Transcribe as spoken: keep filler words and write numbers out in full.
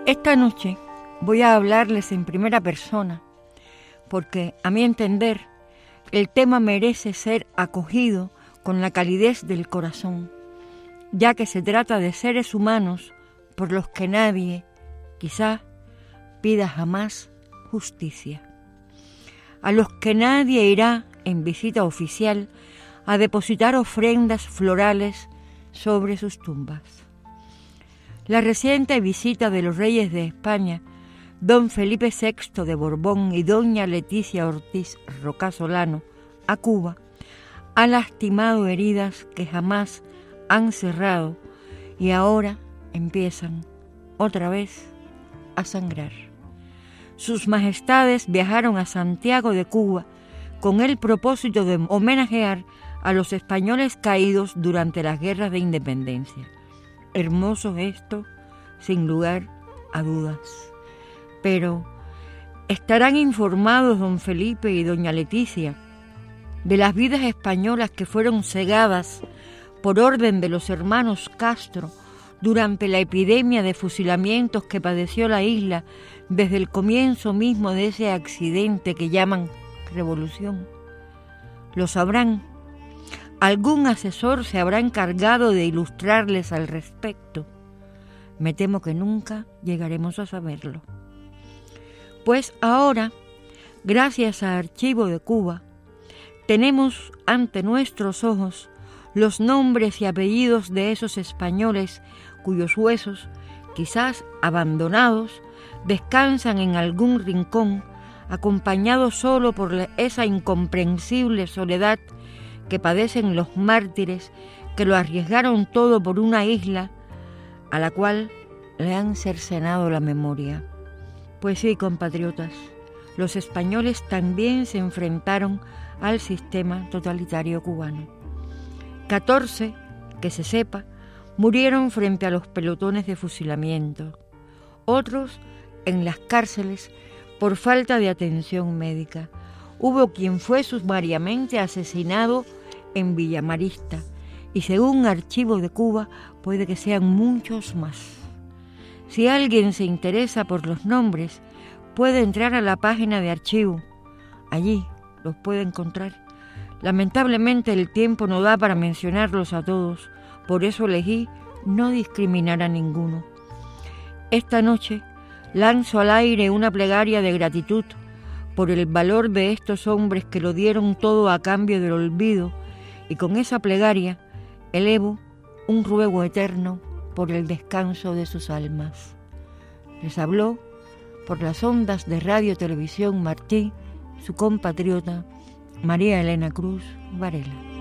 Esta noche voy a hablarles en primera persona, porque, a mi entender, el tema merece ser acogido con la calidez del corazón, ya que se trata de seres humanos por los que nadie, quizá, pida jamás justicia, a los que nadie irá en visita oficial a depositar ofrendas florales sobre sus tumbas. La reciente visita de los reyes de España, don Felipe sexto de Borbón y doña Leticia Ortiz Rocasolano, a Cuba, ha lastimado heridas que jamás han cerrado y ahora empiezan otra vez a sangrar. Sus majestades viajaron a Santiago de Cuba con el propósito de homenajear a los españoles caídos durante las guerras de independencia. Hermoso gesto, sin lugar a dudas. Pero, ¿estarán informados don Felipe y doña Leticia de las vidas españolas que fueron cegadas por orden de los hermanos Castro durante la epidemia de fusilamientos que padeció la isla desde el comienzo mismo de ese accidente que llaman revolución? ¿Lo sabrán? ¿Algún asesor se habrá encargado de ilustrarles al respecto? Me temo que nunca llegaremos a saberlo. Pues ahora, gracias a Archivo de Cuba, tenemos ante nuestros ojos los nombres y apellidos de esos españoles cuyos huesos, quizás abandonados, descansan en algún rincón, acompañados solo por esa incomprensible soledad que padecen los mártires que lo arriesgaron todo por una isla a la cual le han cercenado la memoria. Pues sí, compatriotas, los españoles también se enfrentaron al sistema totalitario cubano. Catorce, que se sepa, murieron frente a los pelotones de fusilamiento. Otros en las cárceles por falta de atención médica. Hubo quien fue sumariamente asesinado en Villamarista y según Archivo de Cuba puede que sean muchos más. Si alguien se interesa por los nombres, puede entrar a la página de Archivo. Allí los puede encontrar. Lamentablemente el tiempo no da para mencionarlos a todos, por eso elegí no discriminar a ninguno. Esta noche lanzo al aire una plegaria de gratitud por el valor de estos hombres que lo dieron todo a cambio del olvido, y con esa plegaria elevo un ruego eterno por el descanso de sus almas. Les habló por las ondas de Radio Televisión Martí, su compatriota María Elena Cruz Varela.